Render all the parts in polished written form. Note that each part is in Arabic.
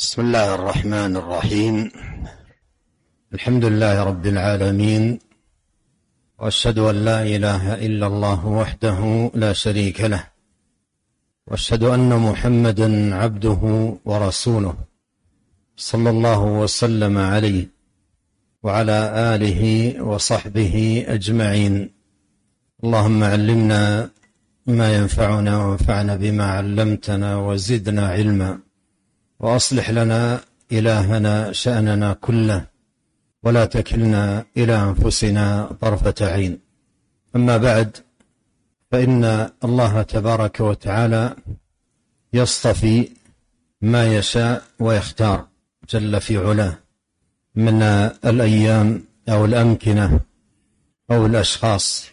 بسم الله الرحمن الرحيم. الحمد لله رب العالمين، وأشهد أن لا إله إلا الله وحده لا شريك له، وأشهد أن محمدا عبده ورسوله صلى الله وسلم عليه وعلى آله وصحبه أجمعين. اللهم علمنا ما ينفعنا وانفعنا بما علمتنا وزدنا علما، وأصلح لنا إلهنا شأننا كله، ولا تكلنا إلى أنفسنا طرفة عين. أما بعد، فإن الله تبارك وتعالى يصطفي ما يشاء ويختار جل في علاه من الأيام أو الأمكنة أو الأشخاص،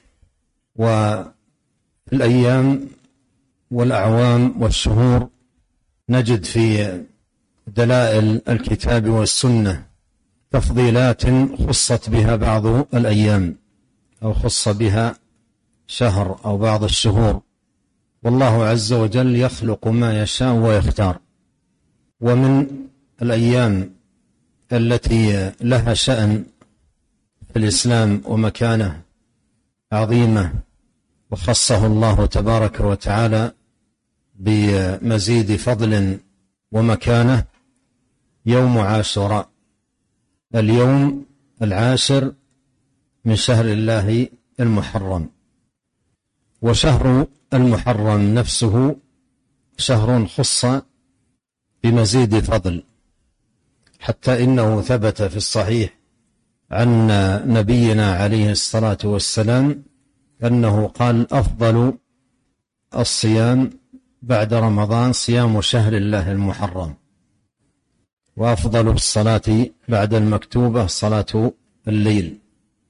والأيام والأعوام والشهور نجد في دلائل الكتاب والسنة تفضيلات خصت بها بعض الأيام أو خص بها شهر أو بعض الشهور، والله عز وجل يخلق ما يشاء ويختار. ومن الأيام التي لها شأن في الإسلام ومكانة عظيمة وخصه الله تبارك وتعالى بمزيد فضل ومكانة يوم عاشوراء، اليوم العاشر من شهر الله المحرم. وشهر المحرم نفسه شهر خص بمزيد فضل، حتى إنه ثبت في الصحيح عن نبينا عليه الصلاة والسلام أنه قال: أفضل الصيام بعد رمضان صيام شهر الله المحرم، وأفضل الصلاة بعد المكتوبة صلاة الليل.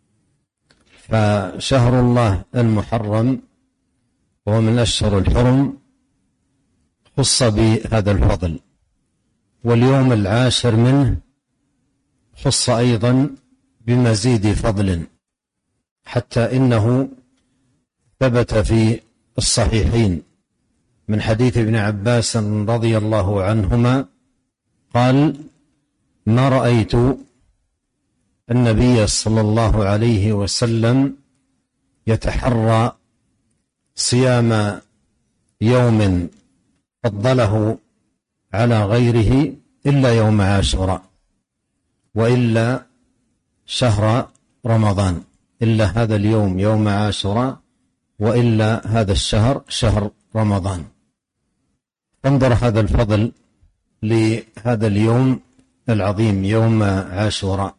فشهر الله المحرم وهو من أشهر الحرم خص بهذا الفضل، واليوم العاشر منه خص أيضا بمزيد فضل، حتى إنه ثبت في الصحيحين من حديث ابن عباس رضي الله عنهما قال: ما رأيت النبي صلى الله عليه وسلم يتحرى صيام يوم فضله على غيره إلا يوم عاشوراء، وإلا شهر رمضان، إلا هذا اليوم يوم عاشوراء، وإلا هذا الشهر شهر رمضان. انظر هذا الفضل لهذا اليوم العظيم يوم عاشوراء.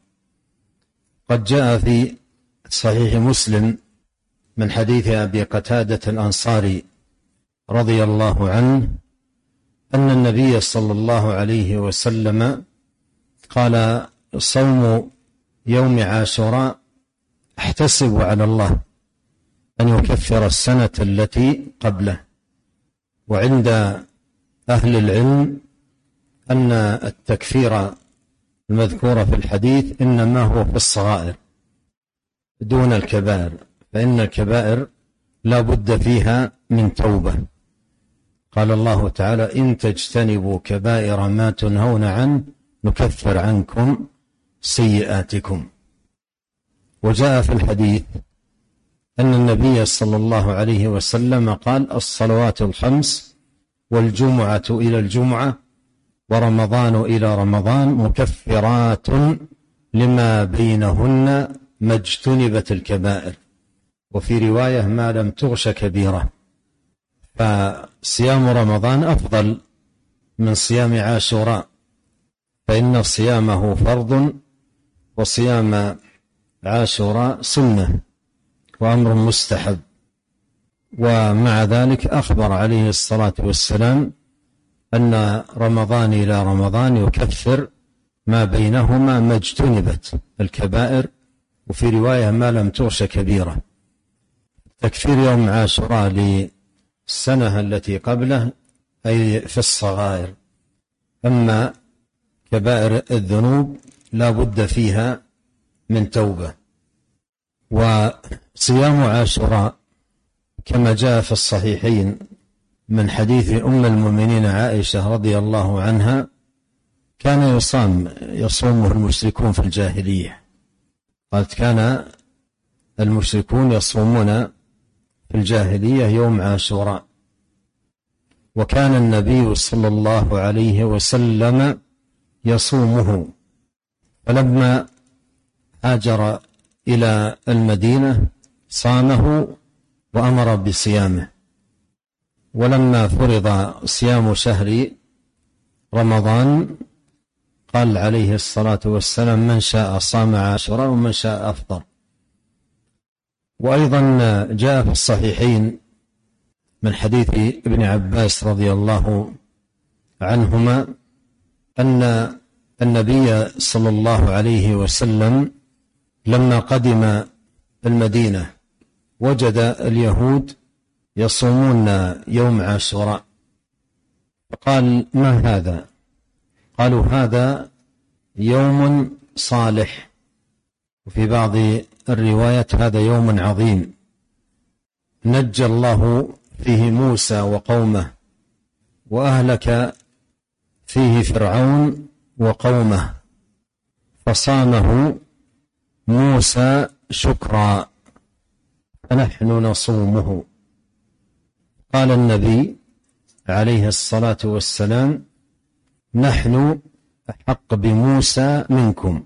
قد جاء في صحيح مسلم من حديث أبي قتادة الأنصاري رضي الله عنه أن النبي صلى الله عليه وسلم قال: صوم يوم عاشوراء أحتسب على الله أن يكفر السنة التي قبله. وعند أهل العلم أن التكفير المذكور في الحديث إنما هو في الصغائر دون الكبائر، فإن الكبائر لا بد فيها من توبة. قال الله تعالى: إن تجتنبوا كبائر ما تنهون عنه نكفر عنكم سيئاتكم. وجاء في الحديث أن النبي صلى الله عليه وسلم قال: الصلوات الخمس والجمعة إلى الجمعة ورمضان إلى رمضان مكفرات لما بينهن ما اجتنبت الكبائر، وفي رواية ما لم تغش كبيرة. فصيام رمضان أفضل من صيام عاشوراء، فإن صيامه فرض، وصيام عاشوراء سنة وأمر مستحب. ومع ذلك أخبر عليه الصلاة والسلام أن رمضان إلى رمضان يكفر ما بينهما ما اجتنبت الكبائر، وفي رواية ما لم تغش كبيرة. تكفير يوم عاشوراء للسنة التي قبله أي في الصغائر، أما كبائر الذنوب لا بد فيها من توبة. وصيام عاشوراء كما جاء في الصحيحين من حديث أم المؤمنين عائشة رضي الله عنها كان يصومه المشركون في الجاهلية. قالت كان المشركون يصومون في الجاهلية يوم عاشوراء، وكان النبي صلى الله عليه وسلم يصومه، فلما هاجر إلى المدينة صامه وأمر بصيامه. ولما فرض صيام شهر رمضان قال عليه الصلاة والسلام من شاء صام عاشوراء ومن شاء أفطر. وأيضا جاء في الصحيحين من حديث ابن عباس رضي الله عنهما أن النبي صلى الله عليه وسلم لما قدم المدينة وجد اليهود يصومون يوم عاشوراء، فقال ما هذا؟ قالوا هذا يوم صالح، وفي بعض الروايات هذا يوم عظيم نجى الله فيه موسى وقومه وأهلك فيه فرعون وقومه، فصامه موسى شكرا فنحن نصومه. قال النبي عليه الصلاة والسلام نحن أحق بموسى منكم،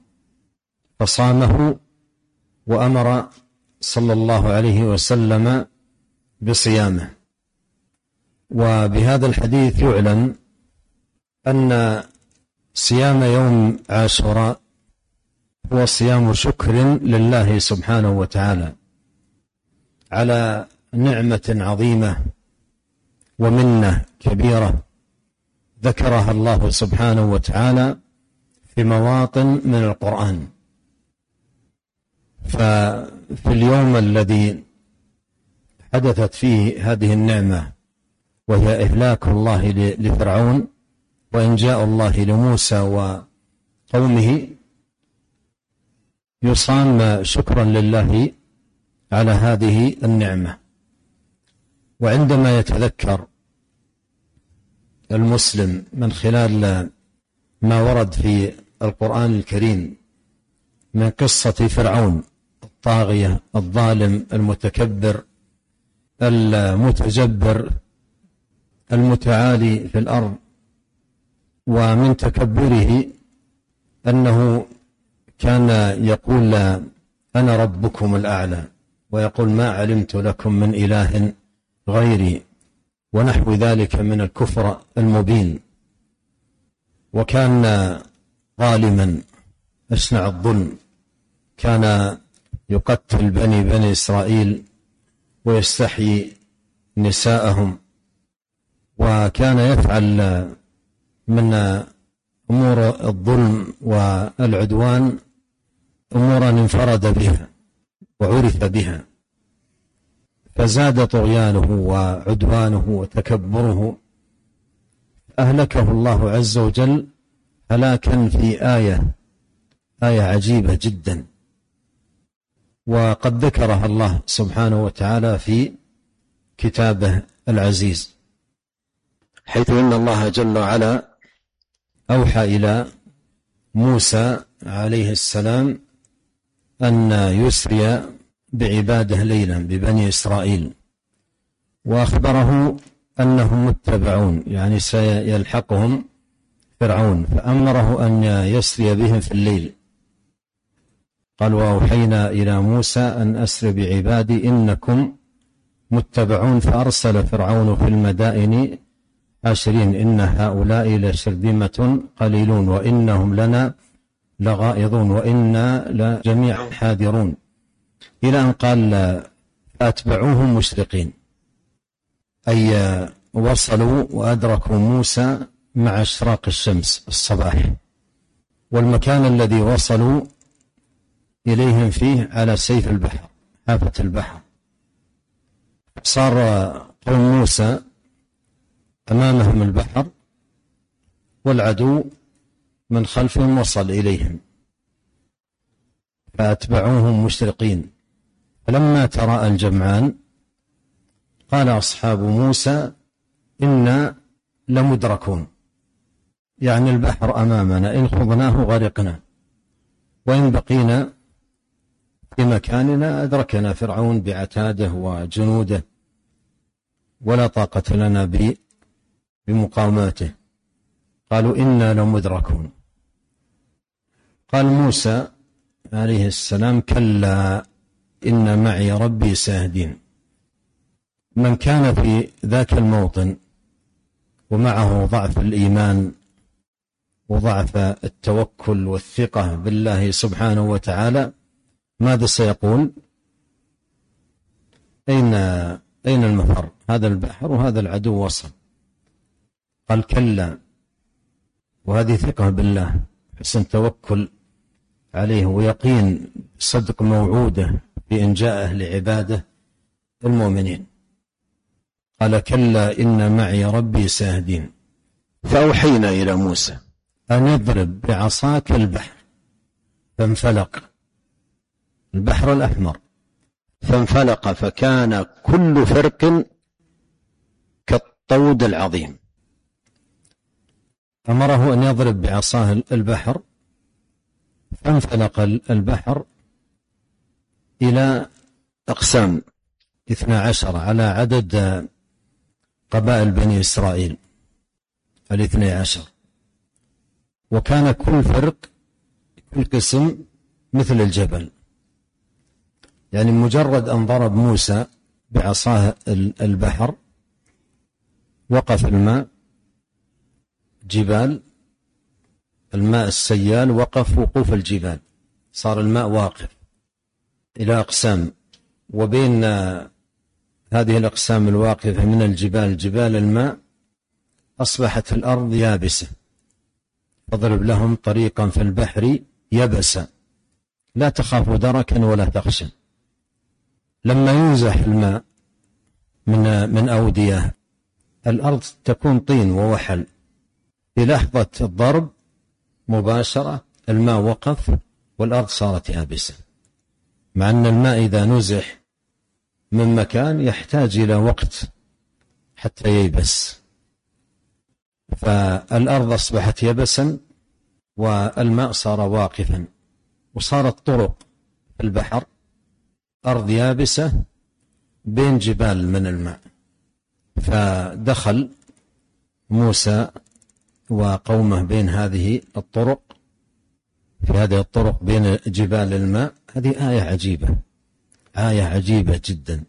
فصامه وأمر صلى الله عليه وسلم بصيامه. وبهذا الحديث يعلم أن صيام يوم عاشوراء هو صيام شكر لله سبحانه وتعالى على نعمة عظيمة ومنة كبيرة ذكرها الله سبحانه وتعالى في مواطن من القرآن. ففي اليوم الذي حدثت فيه هذه النعمة وهي إهلاك الله لفرعون وإنجاء الله لموسى وقومه يصام شكرا لله على هذه النعمة. وعندما يتذكر المسلم من خلال ما ورد في القرآن الكريم من قصة فرعون الطاغية الظالم المتكبر المتجبر المتعالي في الأرض، ومن تكبره أنه كان يقول أنا ربكم الأعلى، ويقول ما علمت لكم من إله غيري، ونحو ذلك من الكفر المبين. وكان ظالما أشنع الظلم، كان يقتل بني إسرائيل ويستحيي نساءهم، وكان يفعل من أمور الظلم والعدوان أمورا انفرد بها وعرف بها، فزاد طغيانه وعدوانه وتكبره، أهلكه الله عز وجل هلاكا في آية عجيبة جدا، وقد ذكرها الله سبحانه وتعالى في كتابه العزيز، حيث إن الله جل وعلا أوحى إلى موسى عليه السلام أن يسري بعباده ليلا ببني إسرائيل، وأخبره أنهم متبعون، يعني سيلحقهم فرعون، فأمره أن يسري بهم في الليل. قال وأوحينا إلى موسى أن أسر بعبادي إنكم متبعون، فأرسل فرعون في المدائن حاشرين إن هؤلاء لشرذمة قليلون وإنهم لنا لغائظون وإنا لجميع حاذرون، إلى أن قال فأتبعوهم مشرقين، أي وصلوا وأدركوا موسى مع اشراق الشمس الصباح، والمكان الذي وصلوا إليهم فيه على سيف البحر حافة البحر. صار قوم موسى أمامهم البحر والعدو من خلفهم وصل إليهم، فأتبعوهم مشرقين. فلما تراءى الجمعان قال أصحاب موسى إنا لمدركون، يعني البحر أمامنا، إن خضناه غرقنا، وإن بقينا في مكاننا أدركنا فرعون بعتاده وجنوده، ولا طاقة لنا بمقاومته. قالوا إنا لمدركون. قال موسى عليه السلام: كلا إن معي ربي سيهدين. من كان في ذاك الموطن ومعه ضعف الإيمان وضعف التوكل والثقة بالله سبحانه وتعالى، ماذا سيقول؟ أين المفر؟ هذا البحر وهذا العدو وصل. قال كلا، وهذه ثقة بالله، حسن توكل عليه ويقين صدق موعوده بإن جاءه لعباده المؤمنين. قال كلا إن معي ربي سيهدين. فأوحينا إلى موسى أن يضرب بعصاك البحر، فانفلق البحر الأحمر، فانفلق فكان كل فرق كالطود العظيم. أمره أن يضرب بعصاه البحر، فانفلق البحر إلى أقسام 12 على عدد قبائل بني إسرائيل 12، وكان كل فرق كل قسم مثل الجبل. يعني مجرد أن ضرب موسى بعصاه البحر وقف الماء، جبال الماء السيال وقف وقوف الجبال، صار الماء واقف إلى أقسام، وبين هذه الأقسام الواقفة من الجبال جبال الماء أصبحت الأرض يابسة. فاضرب لهم طريقا في البحر يبسا لا تخاف دركا ولا تخشى. لما ينزح الماء من أودية الأرض تكون طين ووحل، في لحظة الضرب مباشرة الماء وقف والأرض صارت يابسة، مع أن الماء إذا نزح من مكان يحتاج إلى وقت حتى ييبس. فالأرض أصبحت يبسا والماء صار واقفا، وصارت طرق في البحر، أرض يابسة بين جبال من الماء. فدخل موسى وقومه بين هذه الطرق، في هذه الطرق بين جبال الماء. هذه آية عجيبة، آية عجيبة جدا،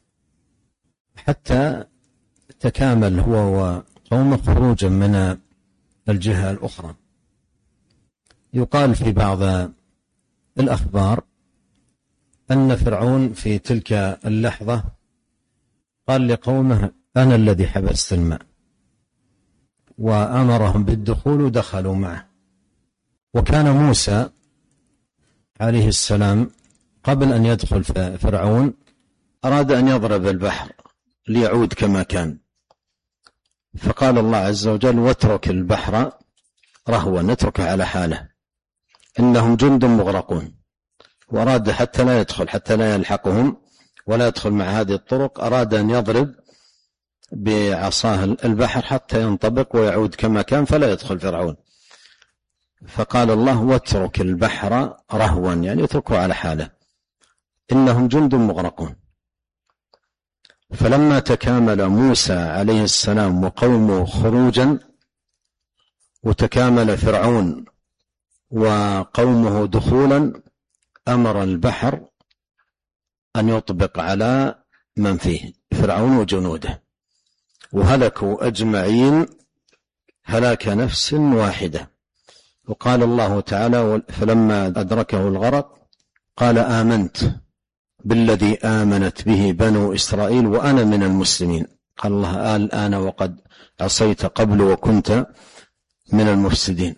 حتى تكامل هو وقومه خروجا من الجهة الأخرى. يقال في بعض الأخبار أن فرعون في تلك اللحظة قال لقومه: أنا الذي حبست الماء، وأمرهم بالدخول ودخلوا معه. وكان موسى عليه السلام قبل أن يدخل فرعون أراد أن يضرب البحر ليعود كما كان، فقال الله عز وجل: واترك البحر رهوا، نتركه على حاله، إنهم جند مغرقون. وأراد حتى لا يدخل، حتى لا يلحقهم ولا يدخل مع هذه الطرق، أراد أن يضرب بعصاه البحر حتى ينطبق ويعود كما كان فلا يدخل فرعون. فقال الله: واترك البحر رهوا، يعني اتركه على حاله، إنهم جند مغرقون. فلما تكامل موسى عليه السلام وقومه خروجا، وتكامل فرعون وقومه دخولا، أمر البحر أن يطبق على من فيه، فرعون وجنوده، وهلكوا أجمعين هلاك نفس واحدة. وقال الله تعالى: فلما أدركه الغرق قال آمنت بالذي آمنت به بنو إسرائيل وأنا من المسلمين. قال الله: الآن وقد عصيت قبل وكنت من المفسدين.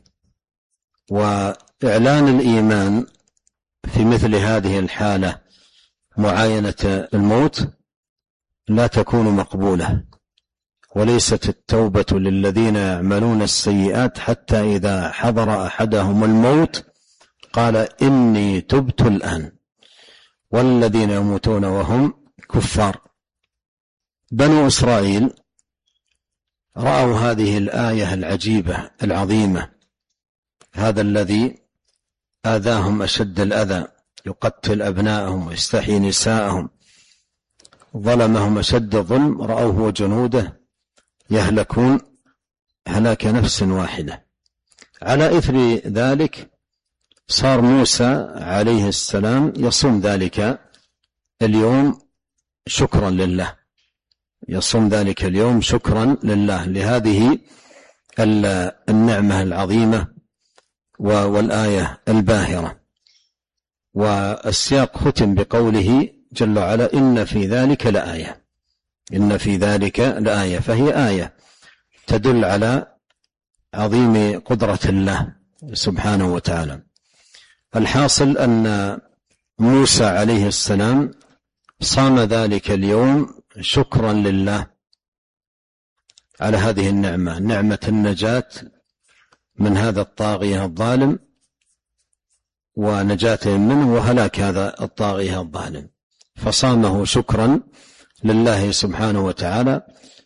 وإعلان الإيمان في مثل هذه الحالة، معاينة الموت، لا تكون مقبولة، وليست التوبة للذين يعملون السيئات حتى إذا حضر أحدهم الموت قال إني تبت الآن، والذين يموتون وهم كفار. بنو إسرائيل رأوا هذه الآية العجيبة العظيمة، هذا الذي آذاهم أشد الأذى، يقتل أبناءهم ويستحيي نساءهم، ظلمهم أشد الظلم، رأوه وجنوده يهلكون هلاك نفس واحدة. على إثر ذلك صار موسى عليه السلام يصوم ذلك اليوم شكرا لله، يصوم ذلك اليوم شكرا لله لهذه النعمة العظيمة والآية الباهرة. والسياق ختم بقوله جل وعلا: إن في ذلك لآية. إن في ذلك لآية، فهي آية تدل على عظيم قدرة الله سبحانه وتعالى. الحاصل أن موسى عليه السلام صام ذلك اليوم شكرا لله على هذه النعمة، نعمة النجاة من هذا الطاغية الظالم ونجاتهم منه وهلاك هذا الطاغية الظالم، فصامه شكرا لله سبحانه وتعالى.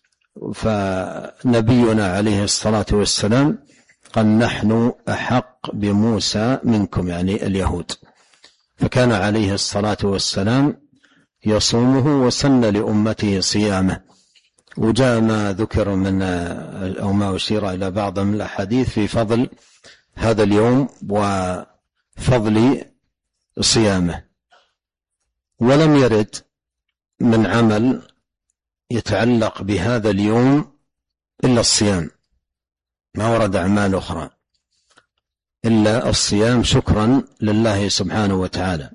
فنبينا عليه الصلاة والسلام قال: نحن أحق بموسى منكم، يعني اليهود. فكان عليه الصلاة والسلام يصومه وسن لأمته صيامه. وجاء ما ذكر من أو ما أشير إلى بعض من الأحاديث في فضل هذا اليوم وفضل صيامه. ولم يرد من عمل يتعلق بهذا اليوم إلا الصيام، ما ورد أعمال أخرى إلا الصيام شكرا لله سبحانه وتعالى.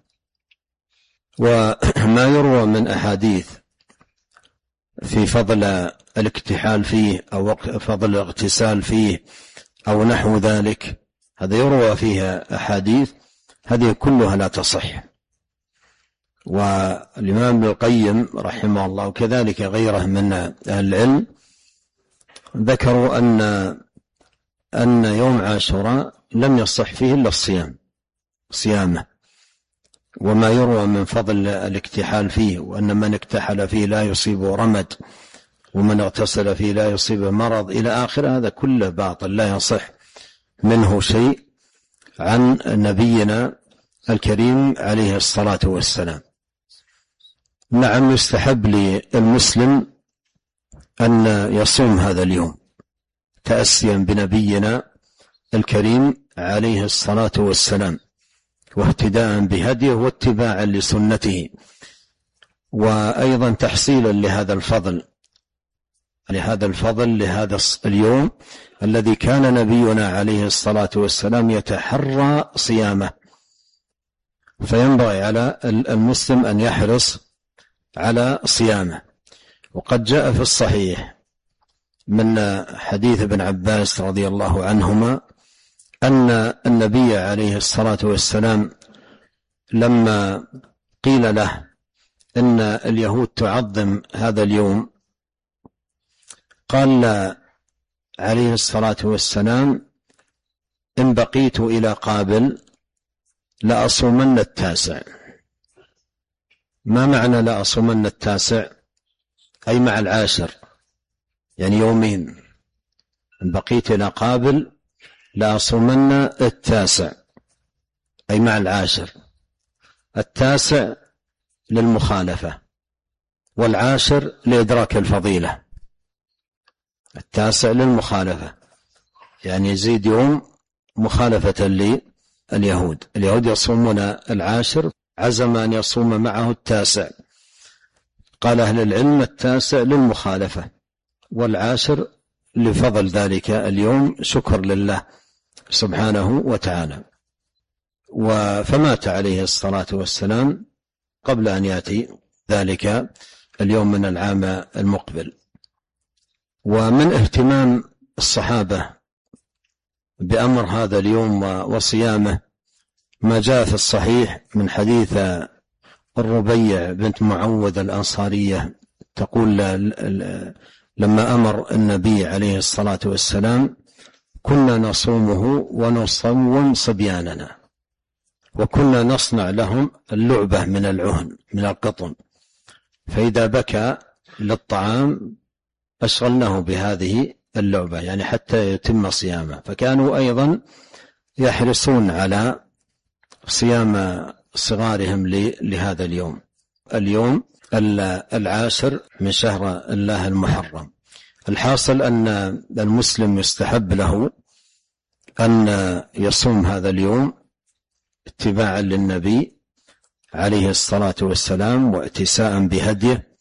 وما يروى من أحاديث في فضل الاكتحال فيه أو فضل الاغتسال فيه أو نحو ذلك، هذا يروى فيها أحاديث، هذه كلها لا تصح. والإمام ابن القيم رحمه الله وكذلك غيره من أهل العلم ذكروا أن يوم عاشوراء لم يصح فيه إلا صيامه، وما يروى من فضل الاكتحال فيه، وأن من اكتحل فيه لا يصيبه رمد، ومن اغتسل فيه لا يصيبه مرض إلى آخر، هذا كله باطل لا يصح منه شيء عن نبينا الكريم عليه الصلاة والسلام. نعم، يستحب للمسلم أن يصوم هذا اليوم تأسيا بنبينا الكريم عليه الصلاة والسلام، واهتداء بهديه واتباعا لسنته، وأيضا تحصيلا لهذا الفضل لهذا اليوم الذي كان نبينا عليه الصلاة والسلام يتحرى صيامه. فينبغي على المسلم أن يحرص على صيامه. وقد جاء في الصحيح من حديث ابن عباس رضي الله عنهما أن النبي عليه الصلاة والسلام لما قيل له إن اليهود تعظم هذا اليوم قال عليه الصلاة والسلام: إن بقيت إلى قابل لأصومن التاسع. ما معنى لأصومن التاسع؟ أي مع العاشر، يعني يومين. إن بقيت إلى قابل لأصومن التاسع أي مع العاشر. التاسع للمخالفة والعاشر لإدراك الفضيلة. التاسع للمخالفة، يعني يزيد يوم مخالفة لليهود. اليهود يصومون العاشر، عزم أن يصوم معه التاسع. قال أهل العلم: التاسع للمخالفة والعاشر لفضل ذلك اليوم شكر لله سبحانه وتعالى. فمات عليه الصلاة والسلام قبل أن يأتي ذلك اليوم من العام المقبل. ومن اهتمام الصحابة بأمر هذا اليوم وصيامه ما جاء في الصحيح من حديث الربيع بنت معوذ الأنصارية تقول: لما أمر النبي عليه الصلاة والسلام كنا نصومه ونصوم صبياننا، وكنا نصنع لهم اللعبة من العهن من القطن، فإذا بكى للطعام أشغلناه بهذه اللعبة، يعني حتى يتم صيامه. فكانوا أيضا يحرصون على صيام صغارهم لهذا اليوم 10 من شهر الله المحرم. الحاصل أن المسلم يستحب له أن يصوم هذا اليوم اتباعا للنبي عليه الصلاة والسلام، واتساء بهديه،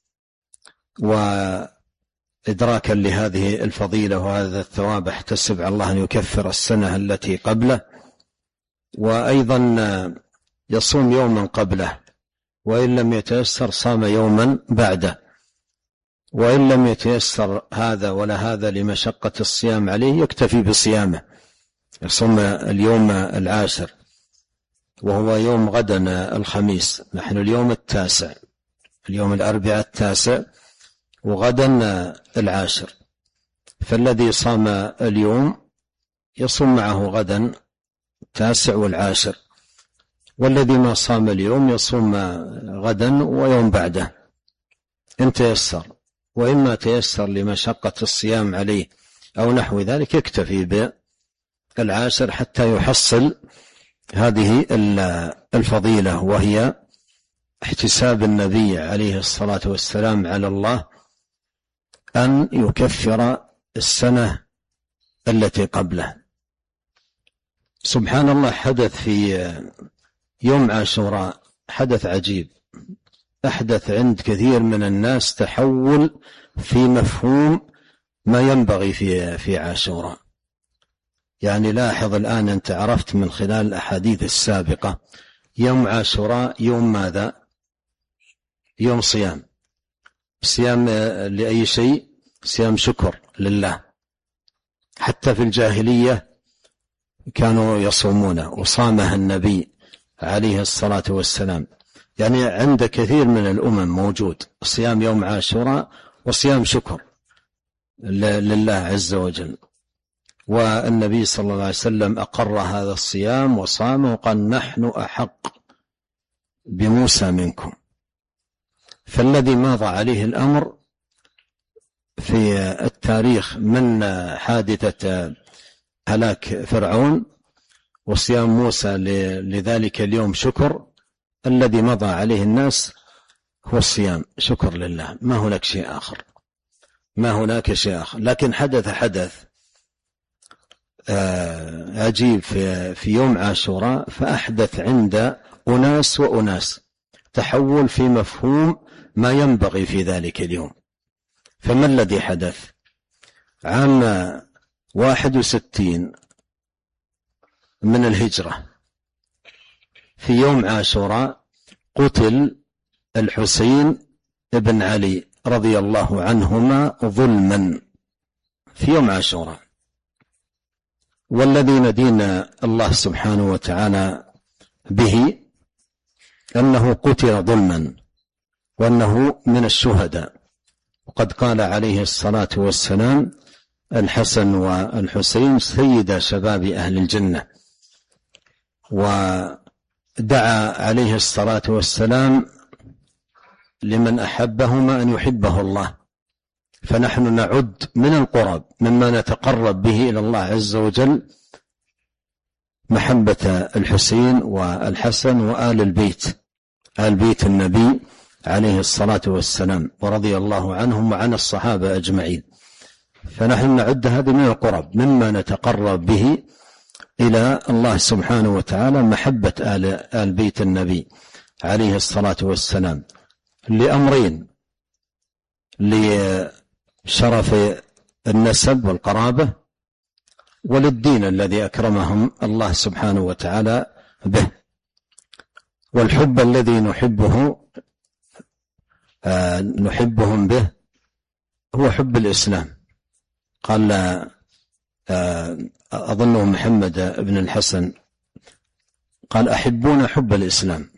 وإدراكا لهذه الفضيلة وهذا الثواب، احتسب على الله أن يكفر السنة التي قبله. وأيضا يصوم يوما قبله، وإن لم يتيسر صام يوما بعده، وإن لم يتيسر هذا ولا هذا لمشقة الصيام عليه يكتفي بصيامه، يصوم اليوم 10 وهو يوم غدا الخميس. نحن اليوم 9، اليوم الأربعاء 9 وغدا 10، فالذي صام اليوم يصوم معه غدا 9 و10، والذي ما صام اليوم يصوم غدا ويوم بعده إن تيسر، وإما تيسر لمشقة الصيام عليه أو نحو ذلك يكتفي ب10 حتى يحصل هذه الفضيلة، وهي احتساب النبي عليه الصلاة والسلام على الله أن يكفر السنة التي قبله. سبحان الله، حدث في يوم عاشوراء حدث عجيب، أحدث عند كثير من الناس تحول في مفهوم ما ينبغي في عاشوراء. يعني لاحظ الآن، أنت عرفت من خلال الأحاديث السابقة يوم عاشوراء يوم ماذا؟ يوم صيام لأي شيء؟ صيام شكر لله. حتى في الجاهلية كانوا يصومونه وصامه النبي عليه الصلاة والسلام. يعني عند كثير من الأمم موجود صيام يوم عاشوراء وصيام شكر لله عز وجل، والنبي صلى الله عليه وسلم أقر هذا الصيام وصامه وقال نحن أحق بموسى منكم. فالذي ماضى عليه الأمر في التاريخ من حادثة هلاك فرعون وصيام موسى لذلك اليوم شكر، الذي مضى عليه الناس هو الصيام شكر لله، ما هناك شيء آخر، ما هناك شيء آخر. لكن حدث عجيب في يوم عاشوراء، فأحدث عند أناس وأناس تحول في مفهوم ما ينبغي في ذلك اليوم. فما الذي حدث؟ عام 61 من الهجرة في يوم عاشوراء قتل الحسين ابن علي رضي الله عنهما ظلما في يوم عاشوراء. والذي ندينا الله سبحانه وتعالى به أنه قتل ظلما وأنه من الشهداء. وقد قال عليه الصلاة والسلام الحسن والحسين سيدا شباب أهل الجنة، ودعا عليه الصلاة والسلام لمن أحبهما أن يحبه الله. فنحن نعد من القرب مما نتقرب به إلى الله عز وجل محبة الحسين والحسن وآل البيت، آل بيت النبي عليه الصلاة والسلام، ورضي الله عنهم وعن الصحابة أجمعين. فنحن نعد هذه من القرب مما نتقرب به إلى الله سبحانه وتعالى محبة آل بيت النبي عليه الصلاة والسلام، لأمرين: لشرف النسب والقرابة، وللدين الذي أكرمهم الله سبحانه وتعالى به. والحب الذي نحبهم به هو حب الإسلام. قال أظنه محمد بن الحسن قال أحبون حب الإسلام.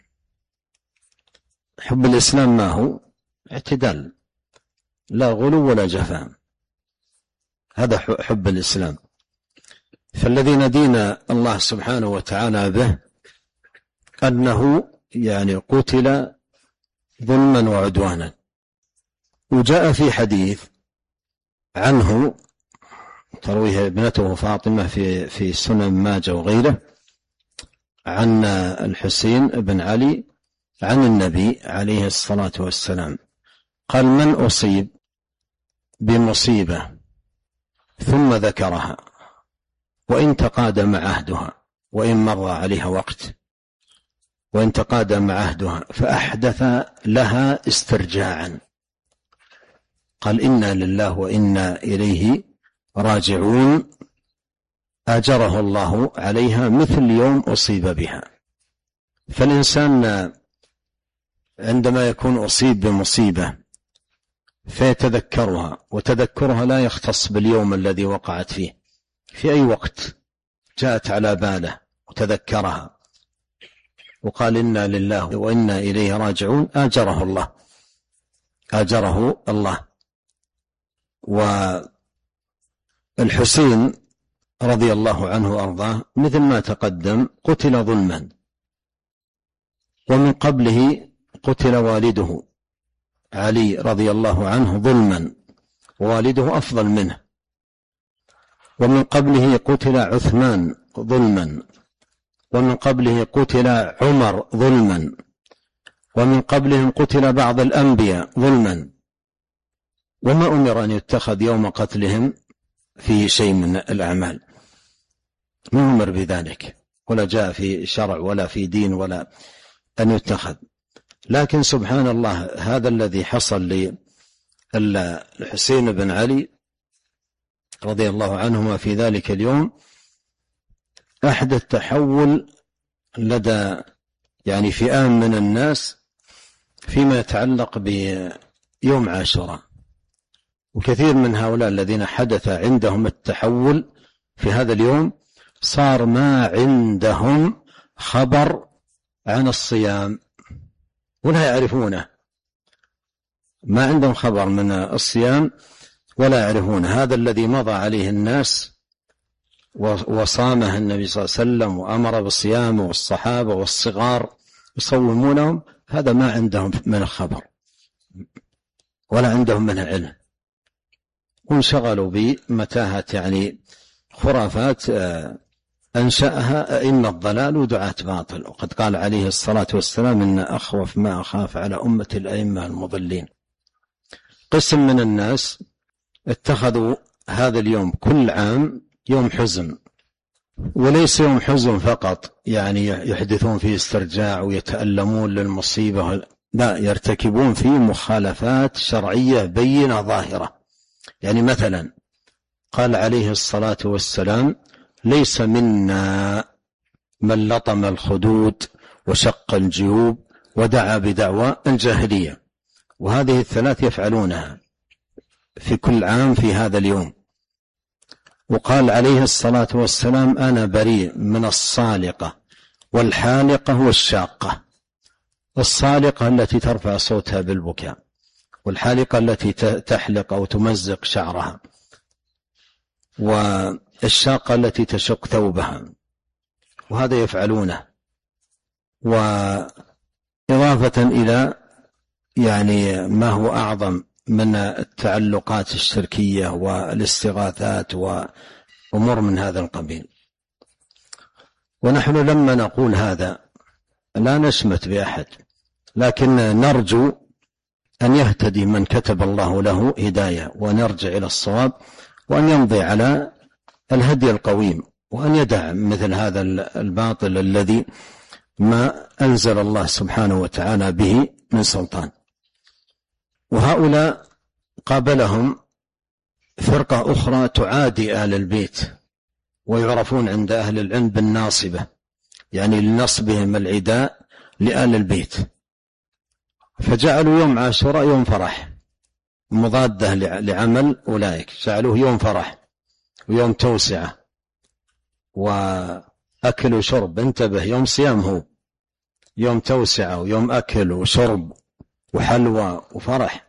حب الإسلام ما هو؟ اعتدال، لا غلو ولا جفاء، هذا حب الإسلام. فالذي ندين الله سبحانه وتعالى به أنه يعني قتل ظلما وعدوانا. وجاء في حديث عنه ترويه ابنته فاطمة في سنن ماجه وغيره عن الحسين بن علي عن النبي عليه الصلاة والسلام قال: من أصيب بمصيبة ثم ذكرها وإن تقادم عهدها، وإن مر عليها وقت، وإن تقادم عهدها فأحدث لها استرجاعا، قال: إنا لله وإنا إليه راجعون، أجره الله عليها مثل يوم أصيب بها. فالإنسان عندما يكون أصيب بمصيبة فيتذكرها، وتذكرها لا يختص باليوم الذي وقعت فيه، في أي وقت جاءت على باله وتذكرها وقال: إنا لله وإنا إليه راجعون، آجره الله. والحسين رضي الله عنه وأرضاه مثل ما تقدم قتل ظلما، ومن قبله قتل والده علي رضي الله عنه ظلما، ووالده أفضل منه، ومن قبله قتل عثمان ظلما، ومن قبله قتل عمر ظلما، ومن قبلهم قتل بعض الأنبياء ظلما، وما أمر أن يتخذ يوم قتلهم في شيء من الأعمال، ما أمر بذلك، ولا جاء في شرع ولا في دين ولا أن يتخذ. لكن سبحان الله، هذا الذي حصل للحسين بن علي رضي الله عنهما في ذلك اليوم أحدث تحول لدى فئام من الناس فيما يتعلق بيوم عاشوراء. وكثير من هؤلاء الذين حدث عندهم التحول في هذا اليوم صار ما عندهم خبر عن الصيام ولا يعرفونه، ما عندهم خبر من الصيام ولا يعرفون. هذا الذي مضى عليه الناس وصامه النبي صلى الله عليه وسلم وأمر بالصيام، والصحابة والصغار يصومونهم، هذا ما عندهم من الخبر ولا عندهم من العلم، وانشغلوا بمتاهة خرافات أنشأها أئمة الضلال ودعاة باطل. وقد قال عليه الصلاة والسلام: إن أخوف ما أخاف على أمة الأئمة المضلين. قسم من الناس اتخذوا هذا اليوم كل عام يوم حزن، وليس يوم حزن فقط يحدثون فيه استرجاع ويتألمون للمصيبة، لا، يرتكبون فيه مخالفات شرعية بينة ظاهرة. مثلا قال عليه الصلاة والسلام: ليس منا من لطم الخدود وشق الجيوب ودعا بدعوى الجاهلية. وهذه الثلاث يفعلونها في كل عام في هذا اليوم. وقال عليه الصلاة والسلام: أنا بريء من الصالقة والحالقة والشاقة. الصالقة التي ترفع صوتها بالبكاء، والحالقة التي تحلق أو تمزق شعرها، والشاقة التي تشق ثوبها، وهذا يفعلونه. وإضافة إلى ما هو أعظم من التعلقات الشركية والاستغاثات وأمور من هذا القبيل. ونحن لما نقول هذا لا نشمت بأحد، لكن نرجو أن يهتدي من كتب الله له هداية، وأن يرجع إلى الصواب، وأن يمضي على الهدي القويم، وأن يدع مثل هذا الباطل الذي ما أنزل الله سبحانه وتعالى به من سلطان. وهؤلاء قابلهم فرقة أخرى تعادي آل البيت، ويعرفون عند أهل العلم بالناصبة، لنصبهم العداء لآل البيت، فجعلوا يوم عاشوراء يوم فرح مضادة لعمل أولئك، جعلوه يوم فرح ويوم توسعة وأكل وشرب. انتبه، يوم صيام هو يوم توسعة ويوم أكل وشرب وحلوى وفرح،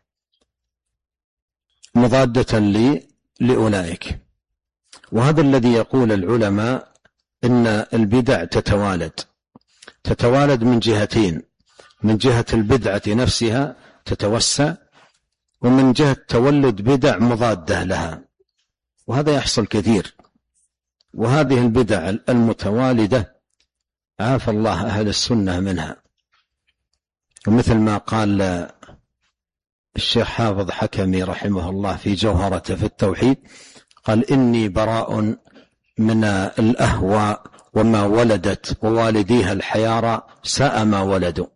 مضادة لأولئك. وهذا الذي يقول العلماء إن البدع تتوالد من جهتين: من جهة البدعة نفسها تتوسع، ومن جهة تولد بدع مضادة لها. وهذا يحصل كثير. وهذه البدع المتوالدة عافى الله أهل السنة منها. ومثل ما قال الشيخ حافظ حكمي رحمه الله في جوهرته في التوحيد، قال: إني براء من الأهواء وما ولدت ووالديها الحيارى ساء ما ولدوا.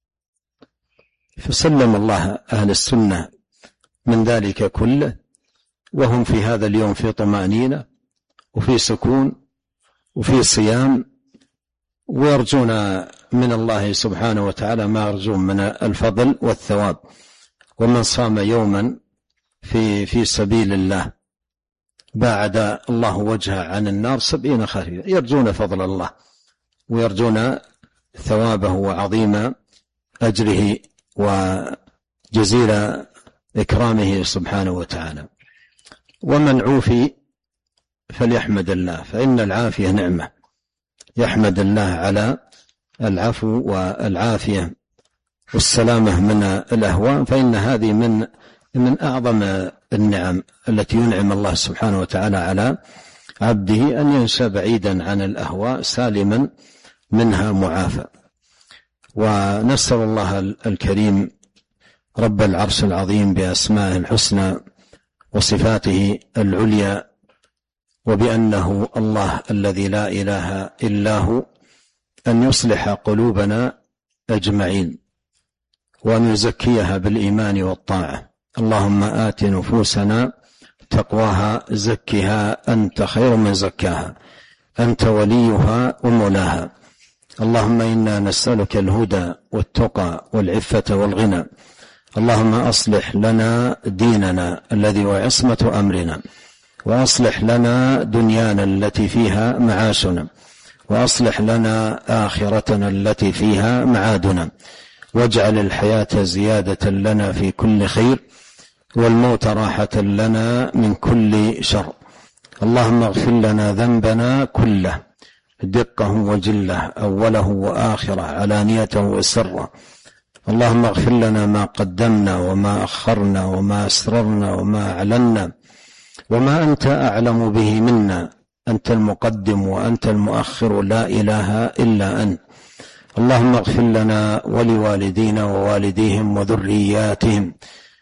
فسلم الله أهل السنة من ذلك كله، وهم في هذا اليوم في طمأنينة وفي سكون وفي صيام، ويرجون من الله سبحانه وتعالى ما يرجون من الفضل والثواب. ومن صام يوما في سبيل الله باعد الله وجهه عن النار 70 خريفا. يرجون فضل الله ويرجون ثوابه وعظيم أجره وجزيل إكرامه سبحانه وتعالى. ومن عوفي فليحمد الله، فإن العافية نعمة. يحمد الله على العفو والعافية والسلامة من الأهواء، فإن هذه من أعظم النعم التي ينعم الله سبحانه وتعالى على عبده، أن ينشأ بعيدا عن الأهواء سالما منها معافى. ونسأل الله الكريم رب العرش العظيم بأسمائه الحسنى وصفاته العليا وبأنه الله الذي لا إله إلا هو أن يصلح قلوبنا أجمعين وأن يزكيها بالإيمان والطاعة. اللهم آت نفوسنا تقواها زكها أنت خير من زكاها أنت وليها ومولاها. اللهم إنا نسألك الهدى والتقى والعفة والغنى. اللهم أصلح لنا ديننا الذي هو عصمة أمرنا، وأصلح لنا دنيانا التي فيها معاشنا، وأصلح لنا آخرتنا التي فيها معادنا، واجعل الحياة زيادة لنا في كل خير، والموت راحة لنا من كل شر. اللهم اغفر لنا ذنبنا كله دقه وجله، أوله وآخره، علانيته وسره. اللهم اغفر لنا ما قدمنا وما أخرنا وما أسررنا وما أعلنا وما أنت أعلم به منا. أنت المقدم وأنت المؤخر، لا إله إلا أنت. اللهم اغفر لنا ولوالدينا ووالديهم وذرياتهم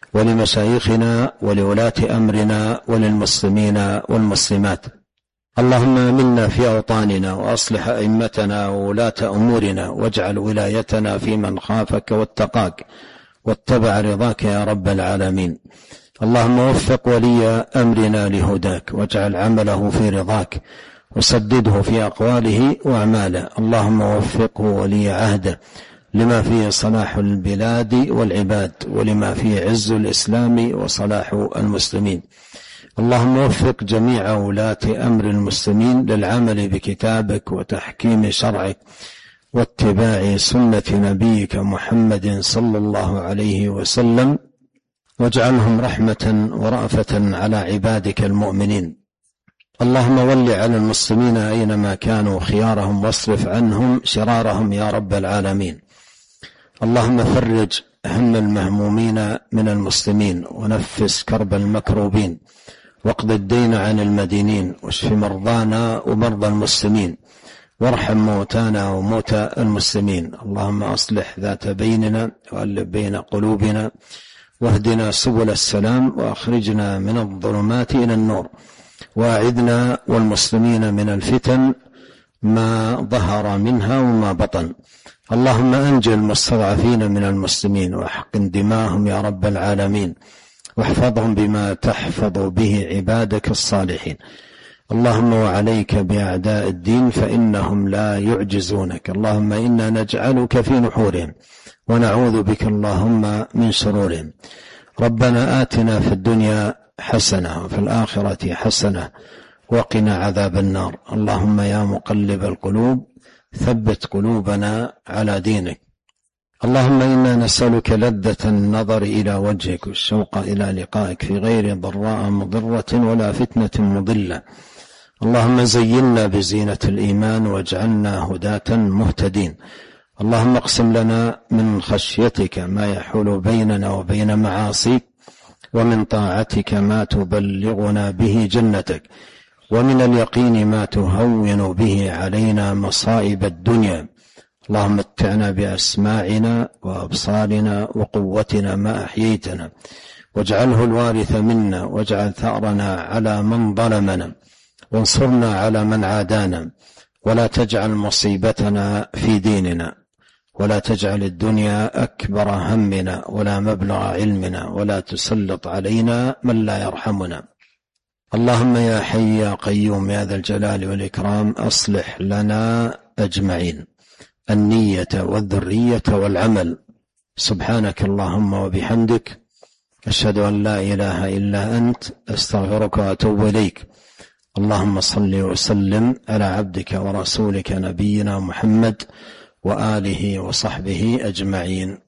ولمشايخنا ولولاة أمرنا وللمسلمين والمسلمات. اللهم آمنا في أوطاننا وأصلح أئمتنا وولاة أمورنا، واجعل ولايتنا في من خافك واتقاك واتبع رضاك يا رب العالمين. اللهم وفق ولي أمرنا لهداك، واجعل عمله في رضاك، وسدده في أقواله وأعماله. اللهم وفقه ولي عهده لما فيه صلاح البلاد والعباد، ولما فيه عز الإسلام وصلاح المسلمين. اللهم وفق جميع ولاة أمر المسلمين للعمل بكتابك وتحكيم شرعك واتباع سنة نبيك محمد صلى الله عليه وسلم، واجعلهم رحمة ورأفة على عبادك المؤمنين. اللهم ول على المسلمين أينما كانوا خيارهم، واصرف عنهم شرارهم يا رب العالمين. اللهم فرج هم المهمومين من المسلمين، ونفس كرب المكروبين، واقض الدين عن المدينين، واشف مرضانا ومرضى المسلمين، وارحم موتانا وموتى المسلمين. اللهم أصلح ذات بيننا وألف بين قلوبنا، واهدنا سبل السلام، وأخرجنا من الظلمات إلى النور، وأعذنا والمسلمين من الفتن ما ظهر منها وما بطن. اللهم أنجل المستضعفين من المسلمين، واحقن دماءهم يا رب العالمين، واحفظهم بما تحفظ به عبادك الصالحين. اللهم وعليك بأعداء الدين فإنهم لا يعجزونك. اللهم إنا نجعلك في نحورهم، ونعوذ بك اللهم من شرورهم. ربنا آتنا في الدنيا حسنة وفي الآخرة حسنة وقنا عذاب النار. اللهم يا مقلب القلوب ثبت قلوبنا على دينك. اللهم إنا نسألك لذة النظر إلى وجهك، والشوق إلى لقائك في غير ضراء مضرة ولا فتنة مضلة. اللهم زينا بزينة الإيمان، واجعلنا هداة مهتدين. اللهم اقسم لنا من خشيتك ما يحول بيننا وبين معاصيك، ومن طاعتك ما تبلغنا به جنتك، ومن اليقين ما تهون به علينا مصائب الدنيا. اللهم متعنا بأسماعنا وأبصارنا وقوتنا ما أحييتنا، واجعله الوارث منا، واجعل ثأرنا على من ظلمنا، وانصرنا على من عادانا، ولا تجعل مصيبتنا في ديننا، ولا تجعل الدنيا أكبر همنا ولا مبلغ علمنا، ولا تسلط علينا من لا يرحمنا. اللهم يا حي يا قيوم يا ذا الجلال والإكرام، أصلح لنا أجمعين النية والذرية والعمل. سبحانك اللهم وبحمدك، أشهد أن لا إله إلا أنت، أستغفرك وأتوب إليك. اللهم صل وسلم على عبدك ورسولك نبينا محمد وآله وصحبه أجمعين.